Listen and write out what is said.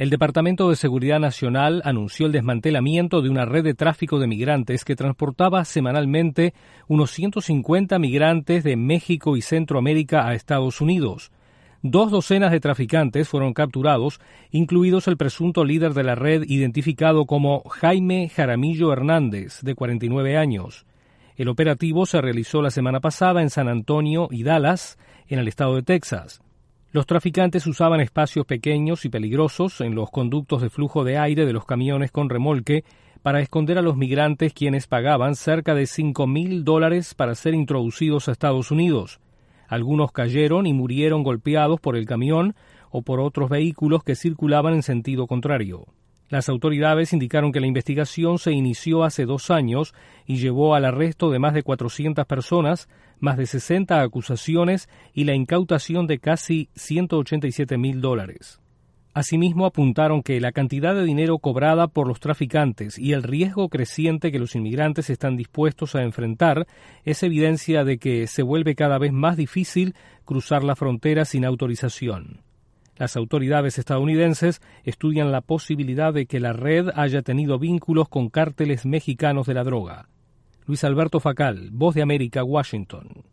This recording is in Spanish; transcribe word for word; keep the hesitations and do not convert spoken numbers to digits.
El Departamento de Seguridad Nacional anunció el desmantelamiento de una red de tráfico de migrantes que transportaba semanalmente unos ciento cincuenta migrantes de México y Centroamérica a Estados Unidos. Dos docenas de traficantes fueron capturados, incluidos el presunto líder de la red identificado como Jaime Jaramillo Hernández, de cuarenta y nueve años. El operativo se realizó la semana pasada en San Antonio y Dallas, en el estado de Texas. Los traficantes usaban espacios pequeños y peligrosos en los conductos de flujo de aire de los camiones con remolque para esconder a los migrantes, quienes pagaban cerca de cinco mil dólares para ser introducidos a Estados Unidos. Algunos cayeron y murieron golpeados por el camión o por otros vehículos que circulaban en sentido contrario. Las autoridades indicaron que la investigación se inició hace dos años y llevó al arresto de más de cuatrocientas personas, más de sesenta acusaciones y la incautación de casi ciento ochenta y siete mil dólares. Asimismo, apuntaron que la cantidad de dinero cobrada por los traficantes y el riesgo creciente que los inmigrantes están dispuestos a enfrentar es evidencia de que se vuelve cada vez más difícil cruzar la frontera sin autorización. Las autoridades estadounidenses estudian la posibilidad de que la red haya tenido vínculos con cárteles mexicanos de la droga. Luis Alberto Facal, Voz de América, Washington.